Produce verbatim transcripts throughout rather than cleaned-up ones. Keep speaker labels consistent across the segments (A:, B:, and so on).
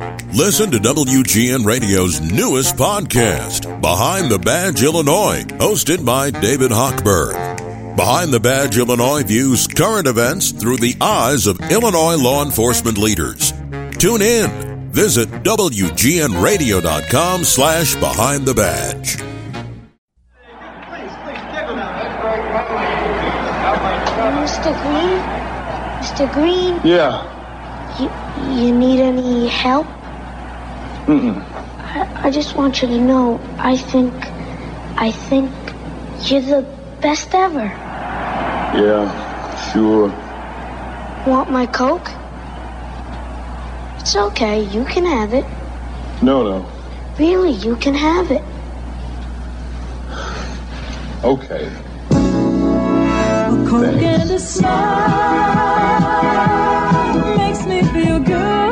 A: Listen to W G N Radio's newest podcast, Behind the Badge Illinois, hosted by David Hochberg. Behind the Badge Illinois views current events through the eyes of Illinois law enforcement leaders. Tune in. Visit W G N radio dot com slash behind the badge.
B: Mister Green? Mister Green?
C: Yeah.
B: You, you need any help?
C: Mm-mm.
B: I, I just want you to know, I think, I think you're the best ever.
C: Yeah, sure.
B: Want my Coke? It's okay, you can have it.
C: No, no.
B: Really, you can have it.
C: Okay.
D: A Coke and a smile makes me feel good.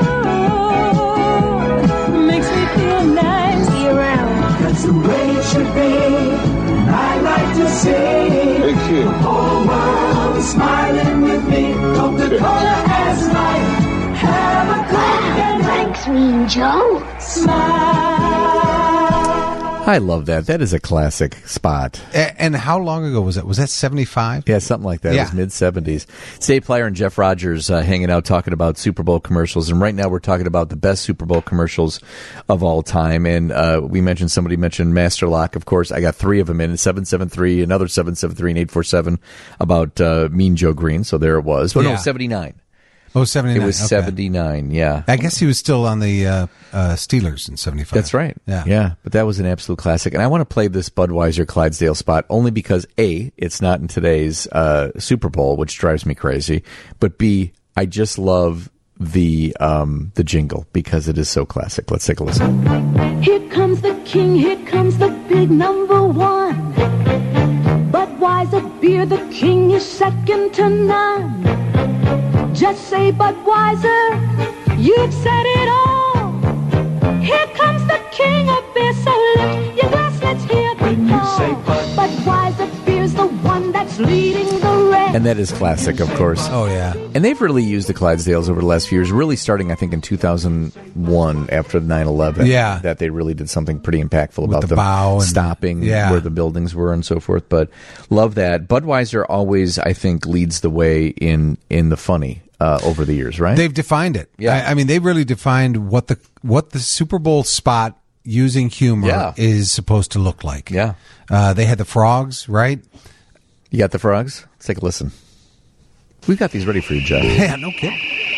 D: Makes me feel nice.
B: Be around.
D: That's the way it should be. I like to see
C: Hey, kid.
D: the whole world is smiling with me. Coca-Cola has life. Have a Coke and
B: Thanks, Mean Joe.
D: smile.
E: I love that. That is a classic spot.
F: A- And how long ago was that? Was that seventy-five?
E: Yeah, something like that.
F: Yeah.
E: It was mid-seventies. Dave Plyer and Jeff Rogers uh, hanging out talking about Super Bowl commercials. And right now we're talking about the best Super Bowl commercials of all time. And uh, we mentioned, somebody mentioned Master Lock. Of course, I got three of them in. seven seven three, another seven seven three, and eight four seven about uh, Mean Joe Green. So there it was. Oh,
F: Yeah.
E: no, seventy-nine.
F: Oh, seventy-nine.
E: It was
F: Okay.
E: seventy-nine, yeah.
F: I guess he was still on the uh, uh, Steelers in seventy-five.
E: That's right.
F: Yeah.
E: Yeah. But that was an absolute classic. And I want to play this Budweiser Clydesdale spot only because A, it's not in today's uh, Super Bowl, which drives me crazy. But B, I just love the um, the jingle because it is so classic. Let's take a listen.
D: Here comes the king, here comes the big number one. Budweiser beer, the king is second to none. Just say Budweiser, you've said it all. Here comes the king of beer, so lift your glass, let's hear the call. Budweiser beer's the one that's leading the rest.
E: And that is classic, of course.
F: Oh, yeah.
E: And they've really used the Clydesdales over the last few years, really starting, I think, in two thousand one after nine eleven.
F: Yeah.
E: That they really did something pretty impactful about
F: the
E: them
F: bow and-
E: stopping
F: yeah.
E: where the buildings were and so forth. But love that. Budweiser always, I think, leads the way in, in the funny uh, over the years, right?
F: They've defined it.
E: Yeah.
F: I, I mean, they really defined what the what the Super Bowl spot using humor
E: Yeah.
F: is supposed to look like.
E: Yeah.
F: Uh, they had the frogs, right?
E: You got the frogs? Let's take a listen. We've got these ready for you, Jeff.
F: Yeah, no kidding.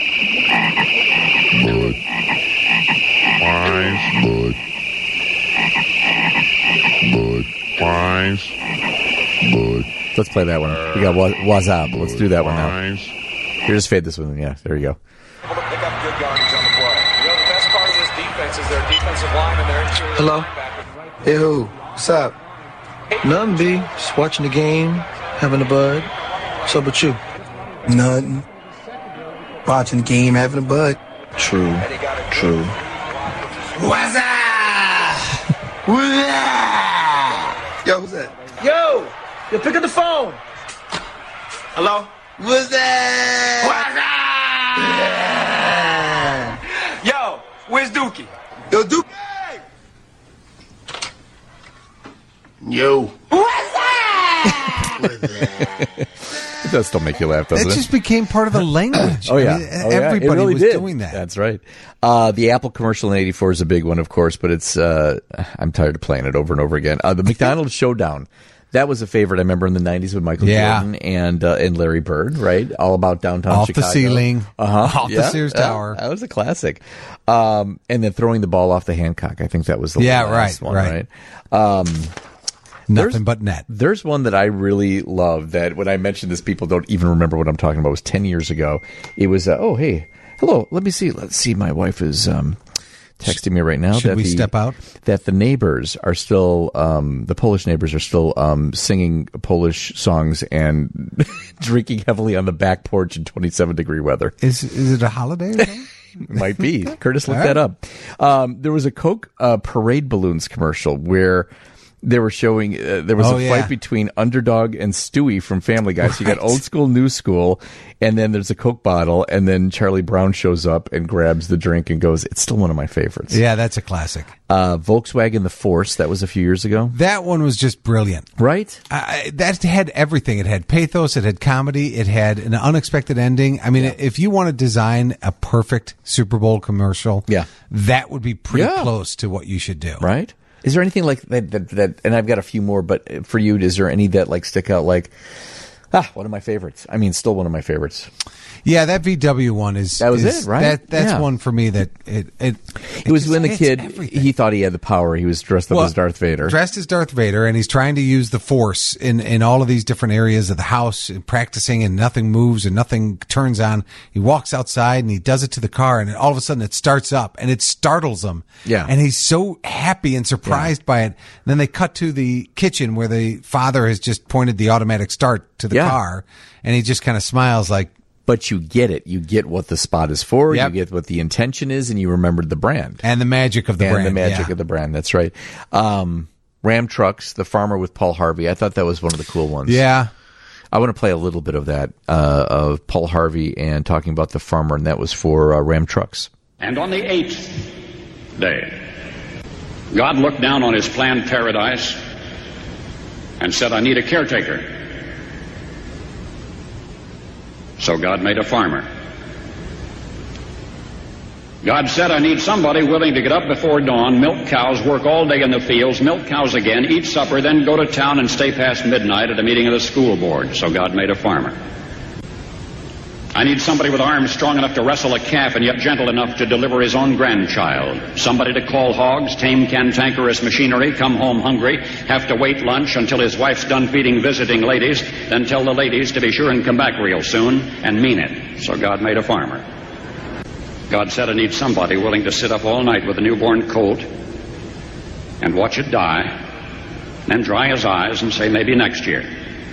G: Bud. Bud. Bud. Bud.
E: Let's play that one. We got Wa- Wazab. Let's do that one now.
G: Bud.
E: Here, just fade this one. Yeah, there you go.
H: Able to pick up good yardage on the play. You know, the best part of this defense is their defensive line and their interior
I: Hello?
H: linebackers.
I: Hey, who? What's up? Nothing, B. Just watching the game, having a bud. What's up with you?
J: Nothing. Watching the game, having a bud.
I: True. True.
J: What's up? What's up? Yo, who's that?
I: Yo! Yo, pick up the phone!
J: Hello? What's that? What's up?
H: Yo, where's Dookie?
J: Yo, Duke. Yo. What's up? What's that?
E: It does still make you laugh, doesn't
F: It
E: it?
F: just became part of the language.
E: Oh, yeah.
F: I mean,
E: Oh, yeah. It
F: everybody
E: really
F: was
E: did.
F: doing that.
E: That's right. Uh, the Apple commercial in eighty-four is a big one, of course, but it's, uh, I'm tired of playing it over and over again. Uh, the McDonald's Showdown. That was a favorite, I remember, in the nineties with Michael
F: Yeah.
E: Jordan and uh, and Larry Bird, right? All about downtown
F: Off
E: Chicago.
F: the ceiling,
E: Uh-huh.
F: off the
E: Yeah.
F: Sears
E: Yeah.
F: Tower.
E: That was a classic. Um, and then throwing the ball off the Hancock. I think that was the
F: Yeah,
E: last
F: right,
E: one,
F: right.
E: right? Um,
F: Nothing but net.
E: There's one that I really love that when I mention this, people don't even remember what I'm talking about. It was ten years ago. It was, uh, oh, hey, hello, let me see. Let's see. My wife is um, texting me right now.
F: Should
E: that
F: we
E: the,
F: step out?
E: That the neighbors are still, um, the Polish neighbors are still um, singing Polish songs and drinking heavily on the back porch in twenty-seven degree weather.
F: Is is it a holiday or something?
E: Might be. Curtis, look
F: All right.
E: that up. Um, there was a Coke uh, parade balloons commercial where they were showing uh, there was
F: Oh,
E: a
F: yeah.
E: fight between Underdog and Stewie from Family Guy. So you got
F: Right.
E: old school, new school, and then there's a Coke bottle, and then Charlie Brown shows up and grabs the drink and goes, "It's still one of my favorites."
F: Yeah, that's a classic.
E: Uh, Volkswagen The Force, that was a few years ago,
F: That one was just brilliant.
E: right?
F: I, that had everything. It had pathos. It had comedy. It had an unexpected ending. I mean, if you want to design a perfect Super Bowl commercial,
E: Yeah.
F: that would be pretty
E: Yeah.
F: close to what you should do.
E: Right? Is there anything like that, that, that, and I've got a few more, but for you, is there any that like stick out like, ah, one of my favorites? I mean, still one of my favorites.
F: Yeah, that V W one is
E: That was
F: is-
E: it, right?
F: That that's
E: Yeah.
F: one for me that it it
E: It was
F: just
E: when the
F: hits
E: kid,
F: everything.
E: he thought he had the power. He was dressed up
F: Well,
E: as Darth Vader.
F: Dressed as Darth Vader, and he's trying to use the Force in, in all of these different areas of the house, and practicing, and nothing moves and nothing turns on. He walks outside and he does it to the car, and all of a sudden it starts up, and it startles him.
E: Yeah.
F: And he's so happy and surprised by it. And then they cut to the kitchen where the father has just pointed the automatic start to the
E: Yeah.
F: car, and he just kind of smiles like,
E: But you get it. You get what the spot is for.
F: Yep.
E: You get what the intention is, and you remembered the brand.
F: and the magic of the
E: and
F: brand.
E: the magic
F: yeah.
E: of the brand. That's right. Um, Ram Trucks, The Farmer with Paul Harvey. I thought that was one of the cool ones.
F: Yeah.
E: I want to play a little bit of that, uh, of Paul Harvey and talking about the farmer, and that was for uh, Ram Trucks.
K: And on the eighth day, God looked down on his planned paradise and said, I need a caretaker. So God made a farmer. God said, I need somebody willing to get up before dawn, milk cows, work all day in the fields, milk cows again, eat supper, then go to town and stay past midnight at a meeting of the school board. So God made a farmer. I need somebody with arms strong enough to wrestle a calf and yet gentle enough to deliver his own grandchild. Somebody to call hogs, tame cantankerous machinery, come home hungry, have to wait lunch until his wife's done feeding visiting ladies, then tell the ladies to be sure and come back real soon, and mean it. So God made a farmer. God said, I need somebody willing to sit up all night with a newborn colt and watch it die, then dry his eyes and say, maybe next year.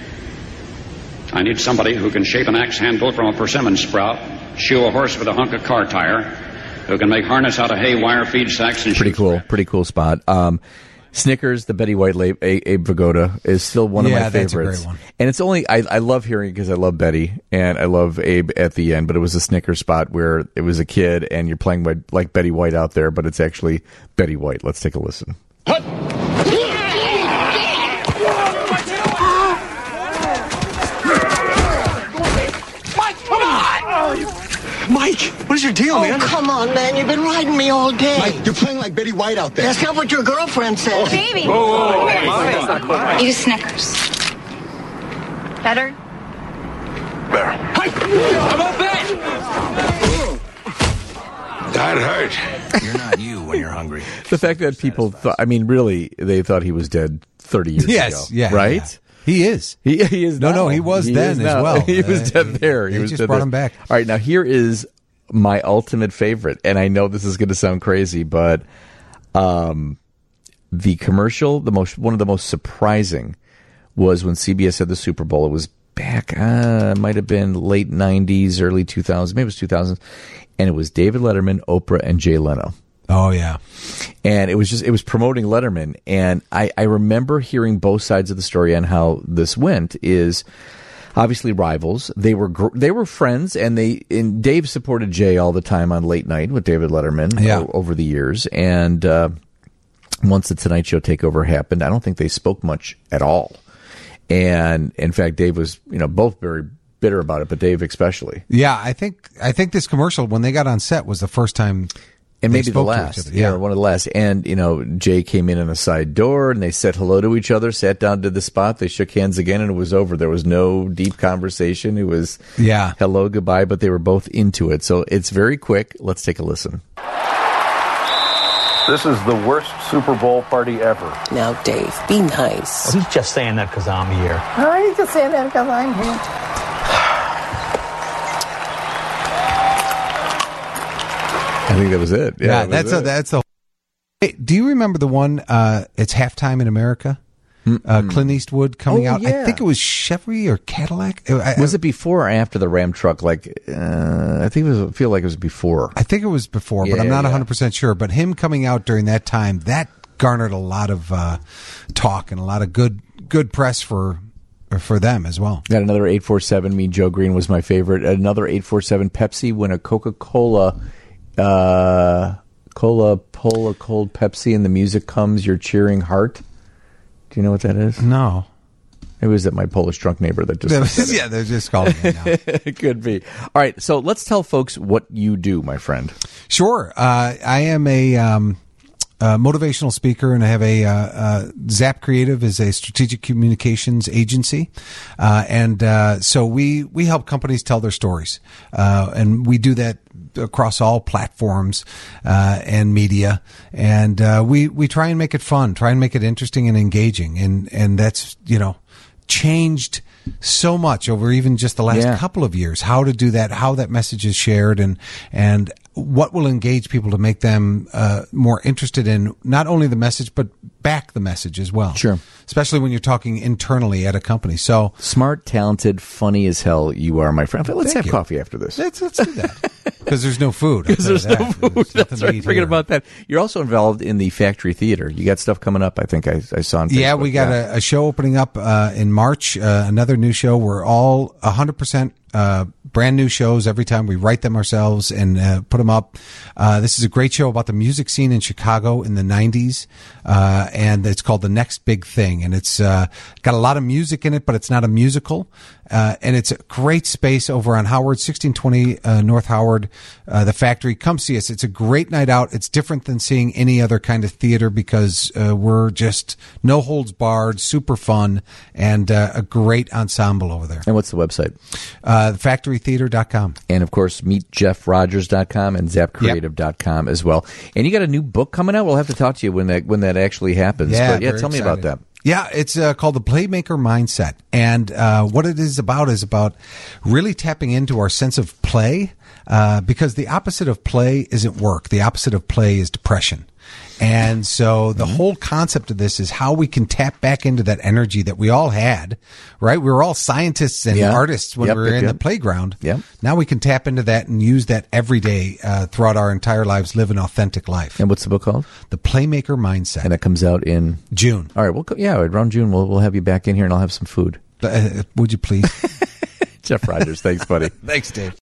K: I need somebody who can shape an axe handle from a persimmon sprout, shoe a horse with a hunk of car tire, who can make harness out of hay wire, feed sacks, and
E: Pretty
K: shoe
E: cool.
K: thread.
E: Pretty cool spot. Um, Snickers, the Betty White Lab, A- Abe Vigoda, is still one of
F: Yeah,
E: my
F: that's a
E: favorites.
F: great one.
E: And it's only, I, I love hearing it because I love Betty and I love Abe at the end, but it was a Snickers spot where it was a kid and you're playing by, like Betty White out there, but it's actually Betty White. Let's take a listen.
L: Mike, what is your deal,
M: Oh,
L: man?
M: come on, man. You've been riding me all day.
L: Mike, you're playing like Betty White out there.
M: That's not what your girlfriend said.
N: Baby.
L: Whoa, whoa, whoa, hey, that's not quite
N: Eat a Snickers. Better?
L: Better. How about that? That hurt.
J: You're not you when you're hungry.
E: The fact that people thought, I mean, really, they thought he was dead thirty years
F: Yes,
E: ago.
F: yeah,
E: Right?
F: yeah. He is.
E: He, he is
F: No,
E: now.
F: no, he was
E: He
F: then
E: is
F: as
E: now.
F: well.
E: He was
F: Uh,
E: dead there. He
F: they
E: was
F: just
E: dead
F: brought
E: there.
F: him back.
E: All right, now here is my ultimate favorite, and I know this is going to sound crazy, but um, the commercial, the most one of the most surprising, was when C B S had the Super Bowl. It was back, uh, might have been late nineties, early two thousands, maybe it was two thousands, and it was David Letterman, Oprah, and Jay Leno.
F: Oh, yeah.
E: And it was just, it was promoting Letterman. And I, I remember hearing both sides of the story on how this went is obviously rivals. They were, gr- they were friends, and they, and Dave supported Jay all the time on Late Night with David Letterman
F: Yeah.
E: o- over the years. And, uh, once the Tonight Show takeover happened, I don't think they spoke much at all. And in fact, Dave was, you know, both very bitter about it, but Dave especially.
F: Yeah, I think I think this commercial, when they got on set, was the first time.
E: And
F: they
E: maybe the
F: spoke to each
E: last,
F: other.
E: yeah, one of the last. And, you know, Jay came in on a side door and they said hello to each other, sat down to the spot, they shook hands again, and it was over. There was no deep conversation. It was
F: Yeah.
E: hello, goodbye, but they were both into it. So it's very quick. Let's take a listen.
O: This is the worst Super Bowl party ever.
M: Now, Dave, be nice.
P: He's just saying that because I'm here.
M: Oh, he's just saying that because I'm here.
E: I think that was it. Yeah,
F: Yeah,
E: that was
F: that's
E: it.
F: a that's a. Hey, do you remember the one? Uh, it's Halftime in America. Uh, Clint Eastwood coming
E: Oh,
F: out. I
E: yeah.
F: think it was Chevy or Cadillac. I, I,
E: Was it before or after the Ram truck? Like, uh, I think it was, I feel like it was before.
F: I think it was before, but
E: Yeah,
F: I'm not
E: yeah.
F: one hundred percent sure. But him coming out during that time, that garnered a lot of uh, talk and a lot of good good press for for them as well.
E: Got another eight four seven. Me, Joe Green was my favorite. Another eight four seven. Pepsi, when a Coca-Cola, uh, Cola, Pola, cold Pepsi, and the music comes, you're cheering heart. Do you know what that is?
F: No.
E: It was at my Polish drunk neighbor that just...
F: yeah, they're just calling me now.
E: It could be. All right, so let's tell folks what you do, my friend.
F: Sure. Uh, I am a... Um Uh, motivational speaker, and I have a uh, uh, Zap Creative is a strategic communications agency, uh, and uh, so we we help companies tell their stories, uh, and we do that across all platforms uh, and media, and uh, we we try and make it fun, try and make it interesting and engaging, and and that's you know changed so much over even just the last
E: Yeah.
F: couple of years. How to do that, how that message is shared, and and what will engage people to make them uh, more interested in not only the message but back the message as well.
E: Sure.
F: Especially when you're talking internally at a company. So
E: smart, talented, funny as hell you are, my friend. Let's
F: Thank
E: have
F: you.
E: coffee after this.
F: Let's let's do that because there's no food. I'll
E: Because
F: tell you
E: there's no
F: that.
E: food.
F: There's
E: That's
F: nothing to
E: right.
F: eat
E: Forget
F: here.
E: about that. You're also involved in the Factory Theater. You got stuff coming up, I think I, I saw on Facebook.
F: Yeah, we got
E: Yeah.
F: a, a show opening up uh, in March, uh, another new show. We're all one hundred percent uh, brand new shows every time. We write them ourselves and uh, put them up. Uh, this is a great show about the music scene in Chicago in the nineties, uh, and it's called The Next Big Thing. And it's uh, got a lot of music in it, but it's not a musical. Uh, and it's a great space over on Howard, sixteen twenty uh, North Howard, uh, the Factory. Come see us. It's a great night out. It's different than seeing any other kind of theater because uh, we're just no holds barred, super fun, and uh, a great ensemble over there.
E: And what's the website?
F: Uh, factory theater dot com.
E: And, of course, meet jeff rogers dot com and zap creative dot com as well. And you got a new book coming out? We'll have to talk to you when that when that actually happens.
F: Yeah,
E: but yeah,
F: very
E: tell me
F: excited.
E: about that.
F: Yeah, it's uh, called The Playmaker Mindset. And uh, what it is about is about really tapping into our sense of play uh, because the opposite of play isn't work. The opposite of play is depression. And so the whole concept of this is how we can tap back into that energy that we all had, right? We were all scientists and
E: Yeah.
F: artists when
E: Yep,
F: we were
E: yep,
F: in
E: yep.
F: the playground.
E: Yep.
F: Now we can tap into that and use that every day uh, throughout our entire lives, live an authentic life.
E: And what's the book called?
F: The Playmaker Mindset.
E: And it comes out in
F: June.
E: All right, we'll go, yeah, around June we'll we'll have you back in here and I'll have some food.
F: Uh, would you please?
E: Jeff Rogers, thanks, buddy.
F: Thanks, Dave.